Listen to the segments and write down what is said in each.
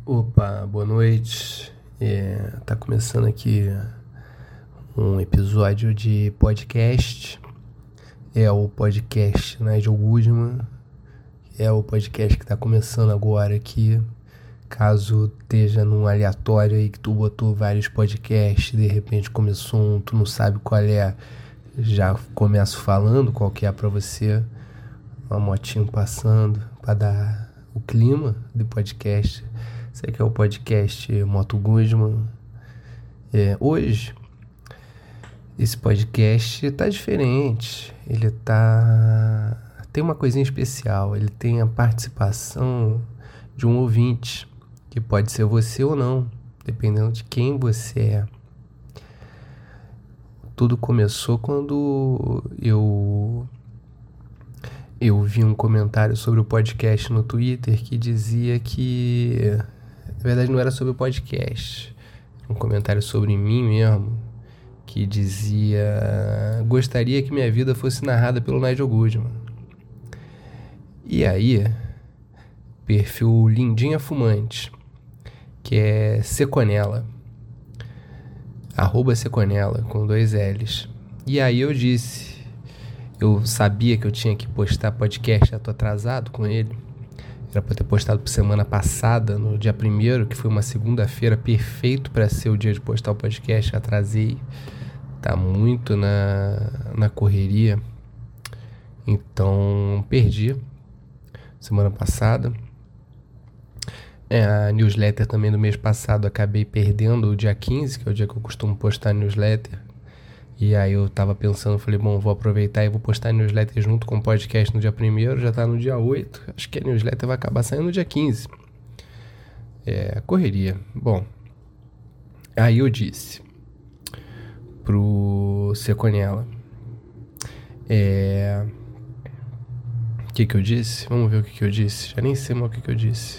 Opa, boa noite. Tá começando aqui um episódio de podcast. É o podcast Nigel Goodman. É o podcast que tá começando agora aqui. Caso esteja num aleatório aí que tu botou vários podcasts, de repente começou um, tu não sabe qual é, já começo falando qual que é pra você. Uma motinho passando pra dar o clima do podcast. Esse aqui é o podcast Moto Guzman. Hoje, esse podcast tá diferente. Ele tem uma coisinha especial. Ele tem a participação de um ouvinte, que pode ser você ou não, dependendo de quem você é. Tudo começou quando eu vi um comentário sobre o podcast no Twitter que dizia que, na verdade, não era sobre o podcast, um comentário sobre mim mesmo, que dizia: gostaria que minha vida fosse narrada pelo Nigel Goodman. E aí, perfil Lindinha Fumante, que é Seconella, @Seconella, com 2 L's. E aí eu disse... Eu sabia que eu tinha que postar podcast, já tô atrasado com ele. Era pra ter postado por semana passada, no dia 1º, que foi uma segunda-feira, perfeito pra ser o dia de postar o podcast. Atrasei, tá muito na correria. Então, perdi semana passada. A newsletter também do mês passado, acabei perdendo o dia 15, que é o dia que eu costumo postar a newsletter. E aí eu tava pensando, falei, bom, vou aproveitar e vou postar a newsletter junto com o podcast no dia 1º, já tá no dia 8, acho que a newsletter vai acabar saindo no dia 15. Correria. Bom, aí eu disse pro Seconella, o que eu disse? Vamos ver o que eu disse, já nem sei mais o que eu disse.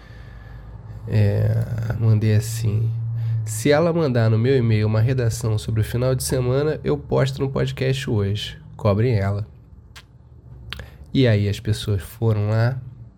Mandei assim: se ela mandar no meu e-mail uma redação sobre o final de semana, eu posto no podcast hoje. Cobrem ela. E aí as pessoas foram lá.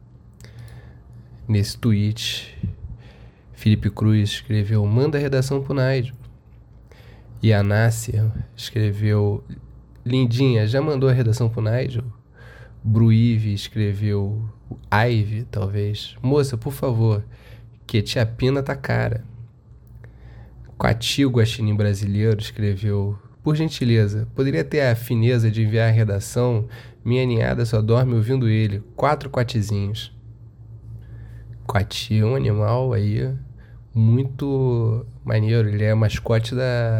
Nesse tweet, Felipe Cruz escreveu: manda a redação pro Nigel. E a Nássia escreveu: lindinha, já mandou a redação pro Nigel? Bruive escreveu: Ive, talvez. Moça, por favor, que tia Pina tá cara. Quati, o guaxinim brasileiro, escreveu: por gentileza, poderia ter a fineza de enviar a redação? Minha ninhada só dorme ouvindo ele. 4 quatizinhos. Quati é um animal aí muito maneiro. Ele é mascote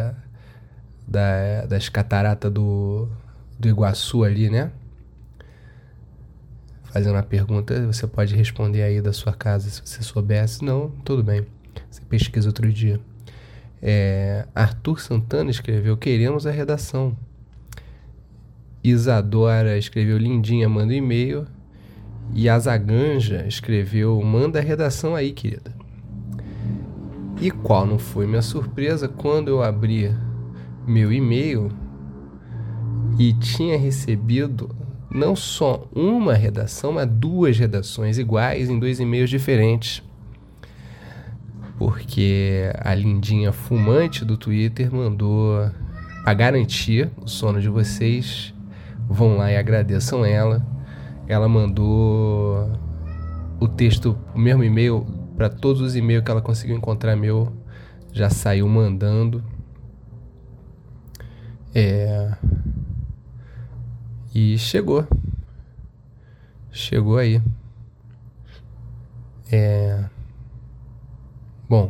das cataratas do Iguaçu ali, né? Fazendo uma pergunta, você pode responder aí da sua casa se você soubesse. Não, tudo bem. Você pesquisa outro dia. Arthur Santana escreveu: queremos a redação. Isadora escreveu: lindinha, manda um e-mail. E a Zaganja escreveu: manda a redação aí, querida. E qual não foi minha surpresa quando eu abri meu e-mail e tinha recebido não só uma redação, mas 2 redações iguais em 2 e-mails diferentes. Porque a lindinha fumante do Twitter mandou, a garantir o sono de vocês, vão lá e agradeçam ela. Ela mandou o texto, o mesmo e-mail, para todos os e-mails que ela conseguiu encontrar meu, já saiu mandando. E chegou aí. Bom,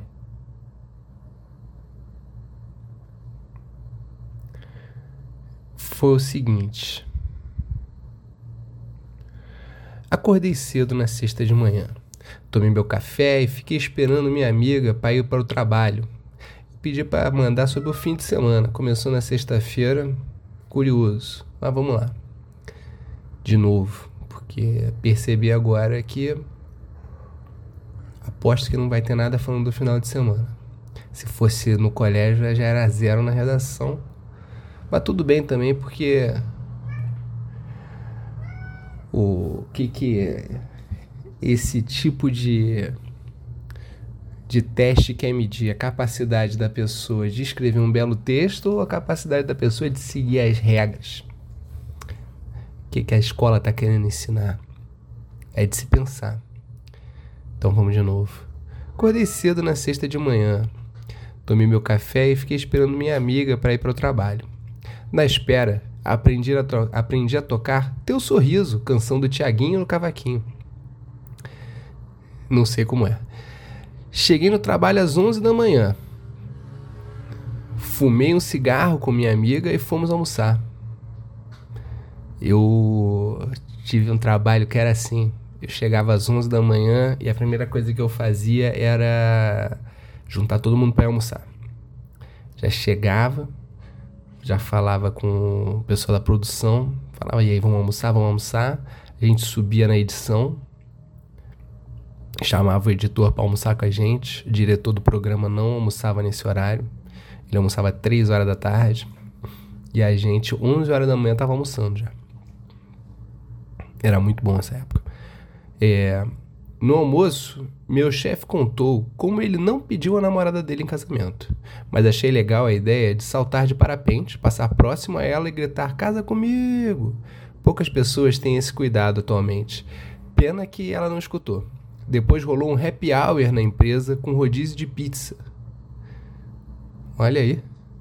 foi o seguinte: acordei cedo na sexta de manhã, tomei meu café e fiquei esperando minha amiga para ir para o trabalho. Pedi para mandar sobre o fim de semana. Começou na sexta-feira, curioso, mas vamos lá. De novo, porque percebi agora que aposto que não vai ter nada falando do final de semana. Se fosse no colégio, já era 0 na redação. Mas tudo bem também, porque o que é esse tipo de de teste que é medir a capacidade da pessoa de escrever um belo texto ou a capacidade da pessoa de seguir as regras. O que a escola está querendo ensinar? É de se pensar. Então vamos de novo. Acordei cedo na sexta de manhã. Tomei meu café e fiquei esperando minha amiga para ir para o trabalho. Na espera, aprendi a tocar Teu Sorriso, canção do Tiaguinho no cavaquinho. Não sei como é. Cheguei no trabalho às 11 da manhã. Fumei um cigarro com minha amiga e fomos almoçar. Eu tive um trabalho que era assim. Eu chegava às 11 da manhã e a primeira coisa que eu fazia era juntar todo mundo para almoçar. Já chegava, já falava com o pessoal da produção, falava, e aí, vamos almoçar. A gente subia na edição, chamava o editor para almoçar com a gente. O diretor do programa não almoçava nesse horário. Ele almoçava 3 horas da tarde. E a gente, 11 horas da manhã, estava almoçando já. Era muito bom essa época. No almoço, meu chefe contou como ele não pediu a namorada dele em casamento. Mas achei legal a ideia de saltar de parapente, passar próximo a ela e gritar, casa comigo. Poucas pessoas têm esse cuidado atualmente. Pena que ela não escutou. Depois rolou um happy hour na empresa com rodízio de pizza. Olha aí.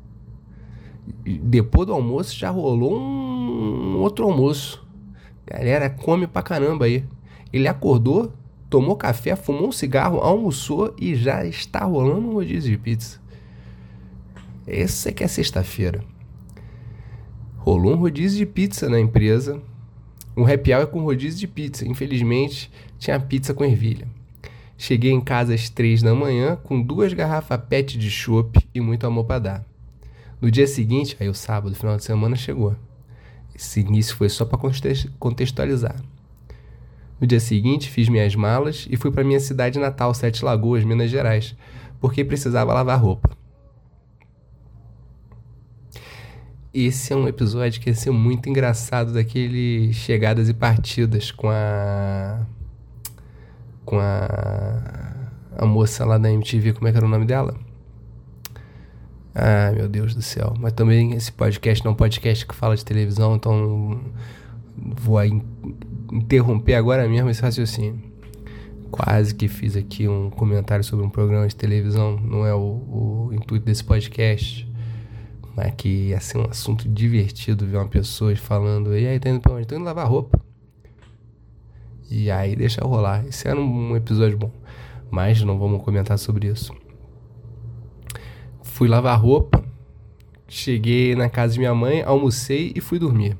Depois do almoço já rolou um outro almoço. Galera, come pra caramba aí. Ele acordou, tomou café, fumou um cigarro, almoçou e já está rolando um rodízio de pizza. Essa é que é sexta-feira. Rolou um rodízio de pizza na empresa. Um happy hour com rodízio de pizza. Infelizmente, tinha pizza com ervilha. Cheguei em casa às 3 da manhã com 2 garrafas PET de chopp e muito amor para dar. No dia seguinte, aí o sábado, final de semana, chegou. Esse início foi só para contextualizar. No dia seguinte, fiz minhas malas e fui para minha cidade natal, Sete Lagoas, Minas Gerais, porque precisava lavar roupa. Esse é um episódio que ia ser muito engraçado, daquele chegadas e partidas com a moça lá da MTV, como é que era o nome dela? Ah, meu Deus do céu. Mas também esse podcast não é um podcast que fala de televisão, então vou interromper agora mesmo esse raciocínio. Quase que fiz aqui um comentário sobre um programa de televisão, não é o intuito desse podcast, mas que ia ser um assunto divertido ver uma pessoa falando, e aí, tá indo pra onde? Tô indo lavar roupa. E aí deixa rolar. Esse era um episódio bom, mas não vamos comentar sobre isso. Fui lavar roupa, cheguei na casa de minha mãe, almocei e fui dormir.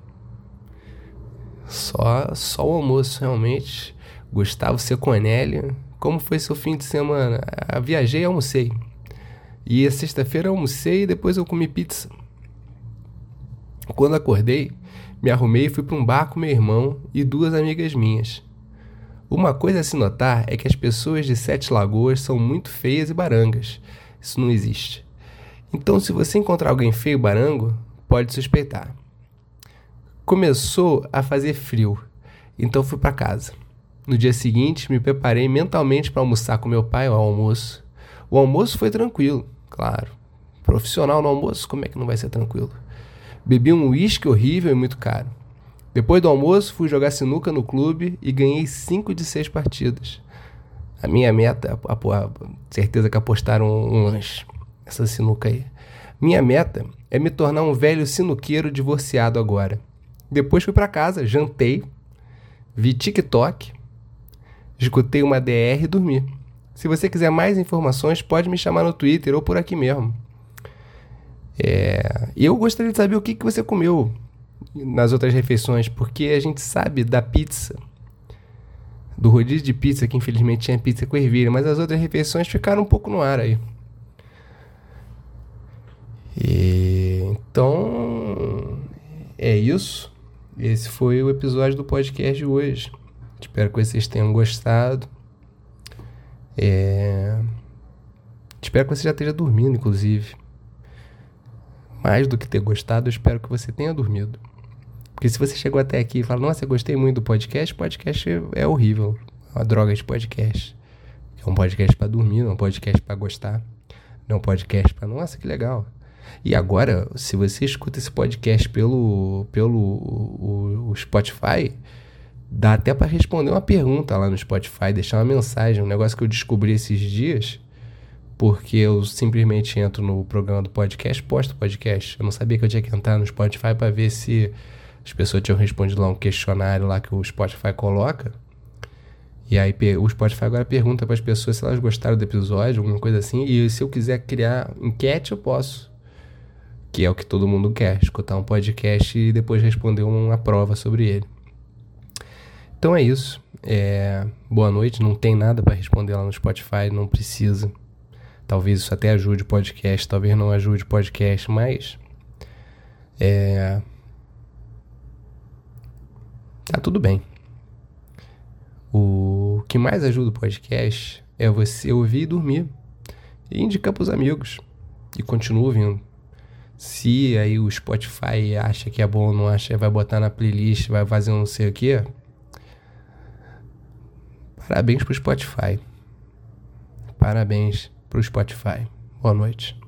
Só o almoço, realmente. Gustavo Seconelli, como foi seu fim de semana? Viajei e almocei. E a sexta-feira almocei e depois eu comi pizza. Quando acordei, me arrumei e fui para um bar com meu irmão e 2 amigas minhas. Uma coisa a se notar é que as pessoas de Sete Lagoas são muito feias e barangas. Isso não existe. Então, se você encontrar alguém feio e barango, pode suspeitar. Começou a fazer frio, então fui para casa. No dia seguinte, me preparei mentalmente para almoçar com meu pai ao almoço. O almoço foi tranquilo, claro. Profissional no almoço, como é que não vai ser tranquilo? Bebi um uísque horrível e muito caro. Depois do almoço, fui jogar sinuca no clube e ganhei 5 de 6 partidas. A minha meta, certeza que apostaram um lanche, essa sinuca aí. Minha meta é me tornar um velho sinuqueiro divorciado agora. Depois fui para casa, jantei, vi TikTok, escutei uma DR e dormi. Se você quiser mais informações, pode me chamar no Twitter ou por aqui mesmo. Eu gostaria de saber o que você comeu nas outras refeições, porque a gente sabe da pizza, do rodízio de pizza, que infelizmente tinha pizza com ervilha, mas as outras refeições ficaram um pouco no ar aí. Então, é isso. Esse foi o episódio do podcast de hoje. Espero que vocês tenham gostado. Espero que você já esteja dormindo, inclusive. Mais do que ter gostado, eu espero que você tenha dormido. Porque se você chegou até aqui e fala, nossa, eu gostei muito do podcast, podcast é horrível. É uma droga de podcast. É um podcast para dormir, não é um podcast para gostar. Não é um podcast para, nossa, que legal. E agora, se você escuta esse podcast pelo o Spotify, dá até para responder uma pergunta lá no Spotify, deixar uma mensagem, um negócio que eu descobri esses dias, porque eu simplesmente entro no programa do podcast, posto o podcast. Eu não sabia que eu tinha que entrar no Spotify para ver se as pessoas tinham respondido lá um questionário lá que o Spotify coloca. E aí o Spotify agora pergunta para as pessoas se elas gostaram do episódio, alguma coisa assim. E se eu quiser criar enquete, eu posso. Que é o que todo mundo quer, escutar um podcast e depois responder uma prova sobre ele. Então é isso. Boa noite, não tem nada para responder lá no Spotify, não precisa. Talvez isso até ajude o podcast, talvez não ajude o podcast, mas tá tudo bem. O que mais ajuda o podcast é você ouvir e dormir. E indicar pros amigos. E continua ouvindo. Se aí o Spotify acha que é bom ou não acha, vai botar na playlist, vai fazer um não sei o quê. Parabéns pro Spotify. Parabéns pro Spotify. Boa noite.